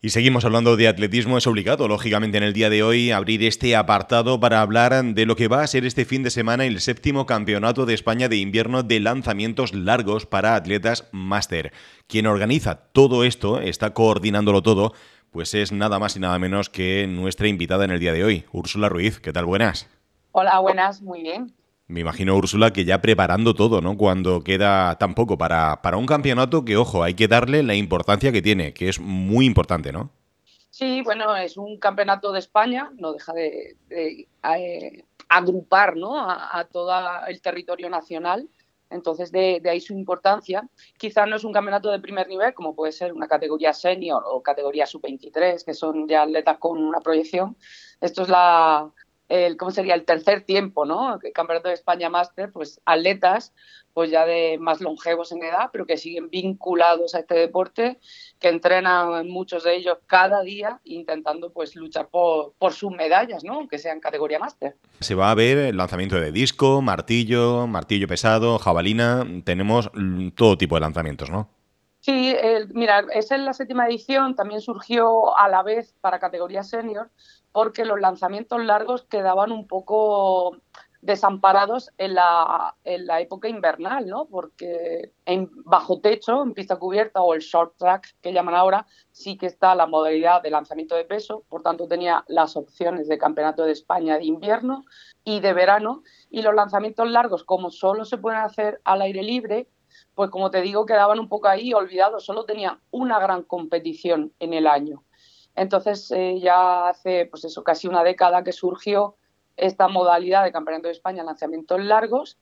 Y seguimos hablando de atletismo. Es obligado, lógicamente, en el día de hoy abrir este apartado para hablar de lo que va a ser este fin de semana el 7º Campeonato de España de Invierno de Lanzamientos Largos para Atletas Máster. Quien organiza todo esto, está coordinándolo todo, pues es nada más y nada menos que nuestra invitada en el día de hoy, Úrsula Ruiz. ¿Qué tal? Buenas. Hola, buenas, muy bien. Me imagino, Úrsula, que ya preparando todo, ¿no? Cuando queda tan poco para un campeonato que, ojo, hay que darle la importancia que tiene, que es muy importante, ¿no? Sí, bueno, es un campeonato de España, no deja agrupar, ¿no? a todo el territorio nacional, entonces de ahí su importancia. Quizás no es un campeonato de primer nivel, como puede ser una categoría senior o categoría sub-23, que son ya atletas con una proyección. Esto es ¿cómo sería? El tercer tiempo, ¿no? El campeonato de España Máster, pues atletas pues ya de más longevos en edad, pero que siguen vinculados a este deporte, que entrenan muchos de ellos cada día intentando pues luchar por sus medallas, ¿no? Que sean categoría máster. Se va a ver el lanzamiento de disco, martillo, martillo pesado, jabalina. Tenemos todo tipo de lanzamientos, ¿no? Sí, mira, es en la 7ª edición, también surgió a la vez para categoría senior, porque los lanzamientos largos quedaban un poco desamparados en la época invernal, ¿no? Porque bajo techo, en pista cubierta o el short track que llaman ahora, sí que está la modalidad de lanzamiento de peso, por tanto tenía las opciones de Campeonato de España de invierno y de verano, y los lanzamientos largos, como solo se pueden hacer al aire libre, pues como te digo, quedaban un poco ahí olvidados, solo tenían una gran competición en el año. Entonces ya hace pues eso, casi una década que surgió esta modalidad de Campeonato de España en lanzamientos largos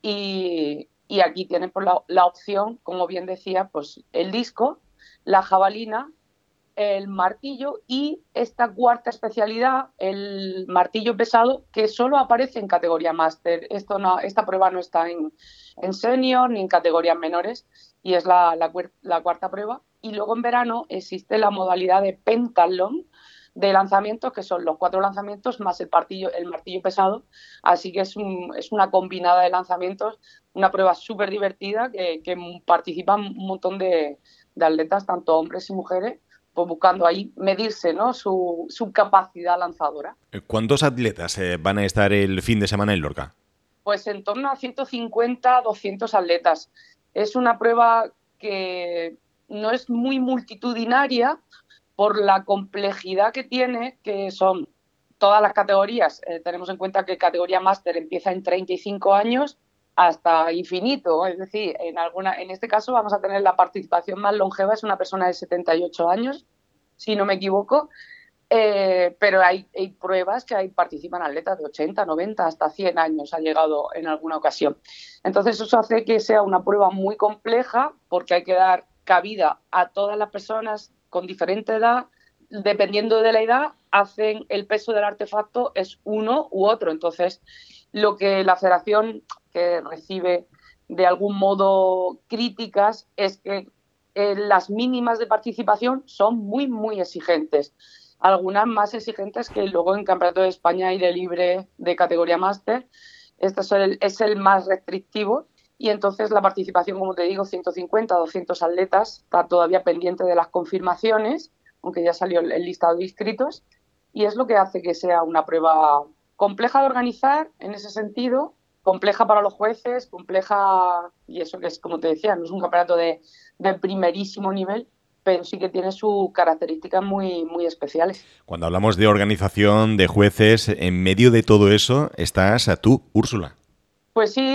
y aquí tienen pues, la opción, como bien decía, pues el disco, la jabalina, el martillo y esta cuarta especialidad, el martillo pesado, que solo aparece en categoría máster. Esta prueba no está en senior ni en categorías menores y es la cuarta prueba. Y luego en verano existe la modalidad de pentalón de lanzamientos, que son los 4 lanzamientos más el martillo pesado. Así que es una combinada de lanzamientos, una prueba súper divertida que participan un montón de atletas, tanto hombres y mujeres, pues buscando ahí medirse, ¿no? Su capacidad lanzadora. ¿Cuántos atletas van a estar el fin de semana en Lorca? Pues en torno a 150, 200 atletas. Es una prueba que no es muy multitudinaria por la complejidad que tiene, que son todas las categorías. Tenemos en cuenta que categoría máster empieza en 35 años hasta infinito. Es decir, en este caso vamos a tener la participación más longeva, es una persona de 78 años, si no me equivoco, pero hay pruebas que participan atletas de 80, 90, hasta 100 años, ha llegado en alguna ocasión. Entonces eso hace que sea una prueba muy compleja porque hay que dar cabida a todas las personas con diferente edad. Dependiendo de la edad, hacen el peso del artefacto es uno u otro. Entonces, lo que la federación, que recibe de algún modo críticas, es que las mínimas de participación son muy, muy exigentes, algunas más exigentes que luego en Campeonato de España aire libre de categoría máster. Este es el más restrictivo y entonces la participación, como te digo, 150, 200 atletas, está todavía pendiente de las confirmaciones, aunque ya salió el listado de inscritos, y es lo que hace que sea una prueba compleja de organizar en ese sentido, compleja para los jueces, compleja, y eso que es, como te decía, no es un campeonato de primerísimo nivel, pero sí que tiene sus características muy, muy especiales. Cuando hablamos de organización, de jueces, en medio de todo eso estás a tú, Úrsula. Pues sí,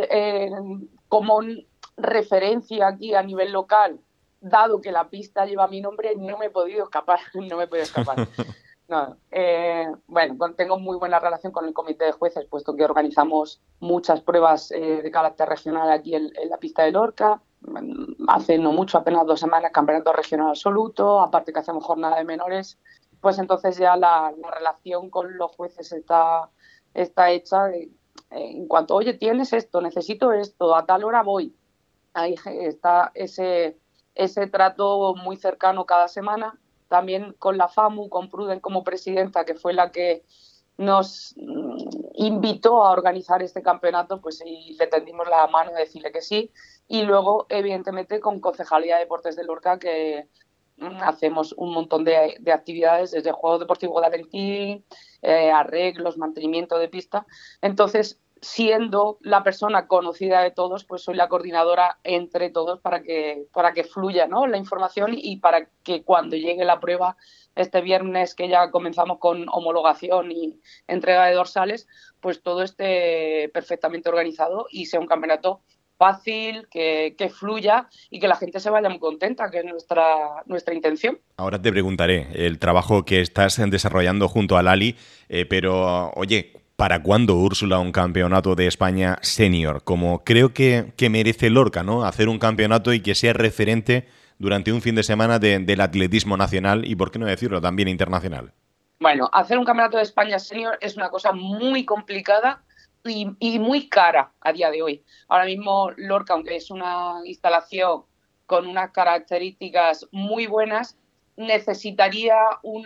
como referencia aquí a nivel local, dado que la pista lleva mi nombre, no me he podido escapar, no me he podido escapar. No, bueno, tengo muy buena relación con el comité de jueces, puesto que organizamos muchas pruebas de carácter regional aquí en la pista de Lorca. Hace no mucho, apenas 2 semanas, campeonato regional absoluto, aparte que hacemos jornada de menores, pues entonces ya la relación con los jueces está hecha en cuanto, oye, tienes esto, necesito esto, a tal hora voy. Ahí está ese trato muy cercano cada semana. También con la FAMU, con Pruden como presidenta, que fue la que nos invitó a organizar este campeonato, pues y le tendimos la mano de decirle que sí. Y luego, evidentemente, con Concejalía de Deportes de Lorca, que hacemos un montón de actividades, desde juegos deportivos de Aventín, arreglos, mantenimiento de pista. Entonces, siendo la persona conocida de todos, pues soy la coordinadora entre todos para que fluya, ¿no?, la información y para que cuando llegue la prueba este viernes, que ya comenzamos con homologación y entrega de dorsales, pues todo esté perfectamente organizado y sea un campeonato fácil, que fluya y que la gente se vaya muy contenta, que es nuestra intención. Ahora te preguntaré el trabajo que estás desarrollando junto a Lali, pero oye, ¿para cuándo, Úrsula, un campeonato de España senior? Como creo que merece Lorca, ¿no? Hacer un campeonato y que sea referente durante un fin de semana del atletismo nacional y, por qué no decirlo, también internacional. Bueno, hacer un campeonato de España senior es una cosa muy complicada y muy cara a día de hoy. Ahora mismo Lorca, aunque es una instalación con unas características muy buenas, necesitaría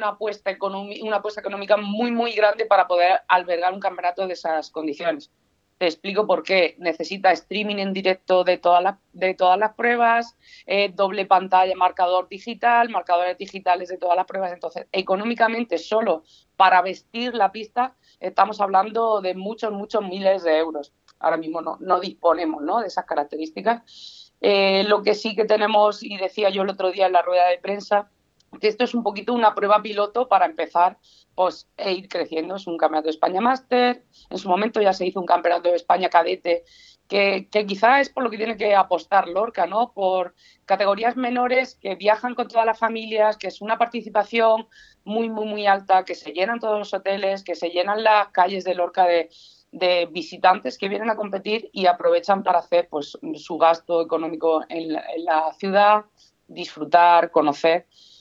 una apuesta económica muy, muy grande para poder albergar un campeonato de esas condiciones. Te explico por qué. Necesita streaming en directo de todas las pruebas, doble pantalla, marcadores digitales de todas las pruebas. Entonces, económicamente, solo para vestir la pista, estamos hablando de muchos, muchos miles de euros. Ahora mismo no disponemos, ¿no?, de esas características. Lo que sí que tenemos, y decía yo el otro día en la rueda de prensa, que esto es un poquito una prueba piloto para empezar, pues, e ir creciendo. Es un campeonato de España Máster. En su momento ya se hizo un campeonato de España cadete, que quizá es por lo que tiene que apostar Lorca, ¿no?, por categorías menores que viajan con todas las familias, que es una participación muy, muy, muy alta, que se llenan todos los hoteles, que se llenan las calles de Lorca de visitantes que vienen a competir y aprovechan para hacer, pues, su gasto económico en la ciudad, disfrutar, conocer.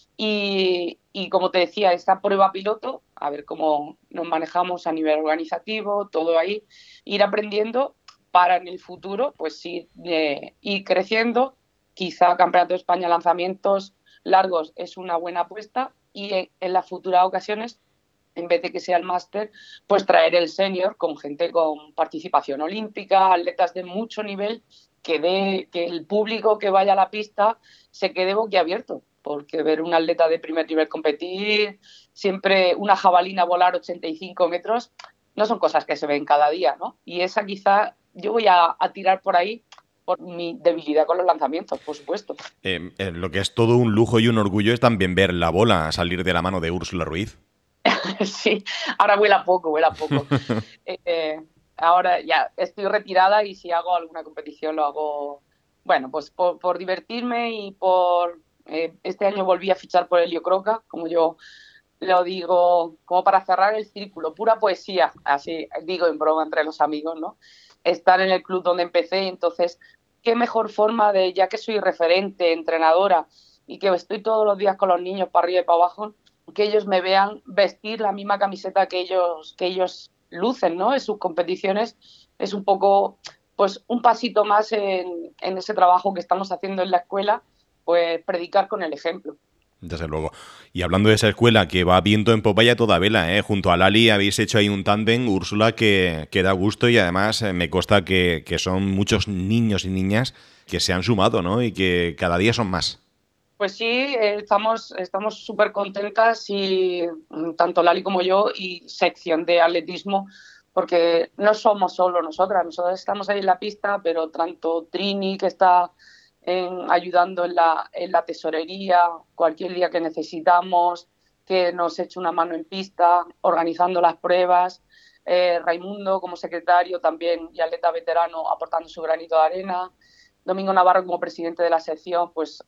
Y como te decía, esta prueba piloto, a ver cómo nos manejamos a nivel organizativo, todo ahí, ir aprendiendo para en el futuro pues ir creciendo. Quizá Campeonato de España lanzamientos largos es una buena apuesta y en las futuras ocasiones, en vez de que sea el máster, pues traer el senior con gente con participación olímpica, atletas de mucho nivel, que el público que vaya a la pista se quede boquiabierto, porque ver un atleta de primer nivel competir, siempre una jabalina volar 85 metros, no son cosas que se ven cada día, ¿no? Y esa quizá yo voy a tirar por ahí por mi debilidad con los lanzamientos, por supuesto. Lo que es todo un lujo y un orgullo es también ver la bola salir de la mano de Úrsula Ruiz. Sí, ahora vuela poco, vuela poco. Eh, Ahora ya estoy retirada y si hago alguna competición lo hago, bueno, pues por divertirme y por... este año volví a fichar por Helio Croca, como yo lo digo, como para cerrar el círculo, pura poesía, así digo en broma entre los amigos, ¿no? Estar en el club donde empecé, entonces, qué mejor forma de, ya que soy referente, entrenadora y que estoy todos los días con los niños para arriba y para abajo, que ellos me vean vestir la misma camiseta que ellos lucen, ¿no?, en sus competiciones, es un poco, pues, un pasito más en ese trabajo que estamos haciendo en la escuela, pues predicar con el ejemplo. Desde luego. Y hablando de esa escuela que va viento en popa y a toda vela, ¿eh? Junto a Lali habéis hecho ahí un tándem, Úrsula, que da gusto y además me consta que son muchos niños y niñas que se han sumado, ¿no? Y que cada día son más. Pues sí, estamos súper contentas y tanto Lali como yo y sección de atletismo, porque no somos solo nosotras estamos ahí en la pista, pero tanto Trini, que está ayudando en la tesorería, cualquier día que necesitamos, que nos eche una mano en pista, organizando las pruebas, Raimundo como secretario también y atleta veterano aportando su granito de arena, Domingo Navarro como presidente de la sección, pues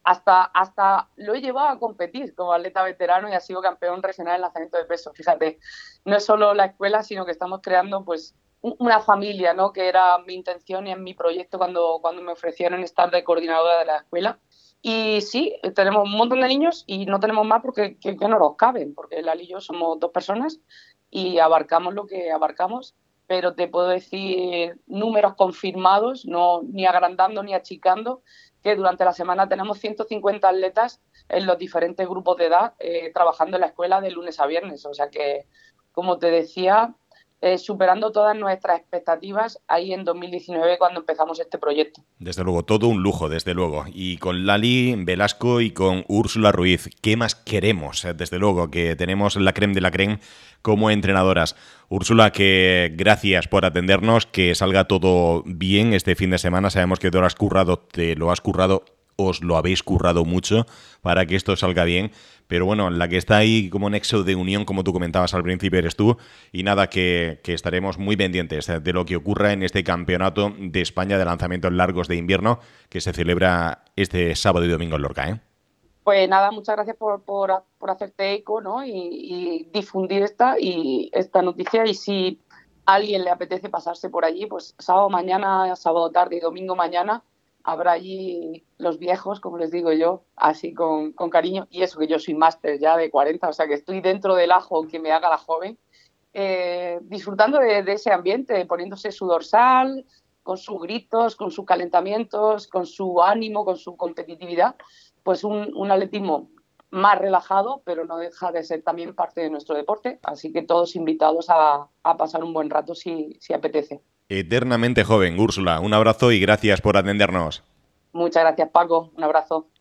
hasta lo he llevado a competir como atleta veterano y ha sido campeón regional en lanzamiento de peso. Fíjate, no es solo la escuela, sino que estamos creando, pues, una familia, ¿no?, que era mi intención y en mi proyecto cuando me ofrecieron estar de coordinadora de la escuela. Y sí, tenemos un montón de niños y no tenemos más porque que no nos caben, porque Lali y yo somos dos personas y abarcamos lo que abarcamos, pero te puedo decir números confirmados, no ni agrandando ni achicando, que durante la semana tenemos 150 atletas en los diferentes grupos de edad trabajando en la escuela de lunes a viernes. O sea que, como te decía, superando todas nuestras expectativas ahí en 2019 cuando empezamos este proyecto. Desde luego, todo un lujo, desde luego. Y con Lali Velasco y con Úrsula Ruiz, ¿qué más queremos? Desde luego, que tenemos la creme de la creme como entrenadoras. Úrsula, que gracias por atendernos, que salga todo bien este fin de semana. Sabemos que te lo has currado, os lo habéis currado mucho para que esto salga bien. Pero bueno, la que está ahí como nexo de unión, como tú comentabas al principio, eres tú. Y nada, que estaremos muy pendientes de lo que ocurra en este campeonato de España de lanzamientos largos de invierno que se celebra este sábado y domingo en Lorca, ¿eh? Pues nada, muchas gracias por hacerte eco, ¿no? Y difundir esta noticia. Y si a alguien le apetece pasarse por allí, pues sábado mañana, sábado tarde y domingo mañana habrá allí los viejos, como les digo yo, así con cariño. Y eso que yo soy máster ya de 40, o sea que estoy dentro del ajo que me haga la joven, disfrutando de ese ambiente, poniéndose su dorsal, con sus gritos, con sus calentamientos, con su ánimo, con su competitividad, pues un atletismo más relajado, pero no deja de ser también parte de nuestro deporte, así que todos invitados a pasar un buen rato si apetece. Eternamente joven, Úrsula. Un abrazo y gracias por atendernos. Muchas gracias, Paco. Un abrazo.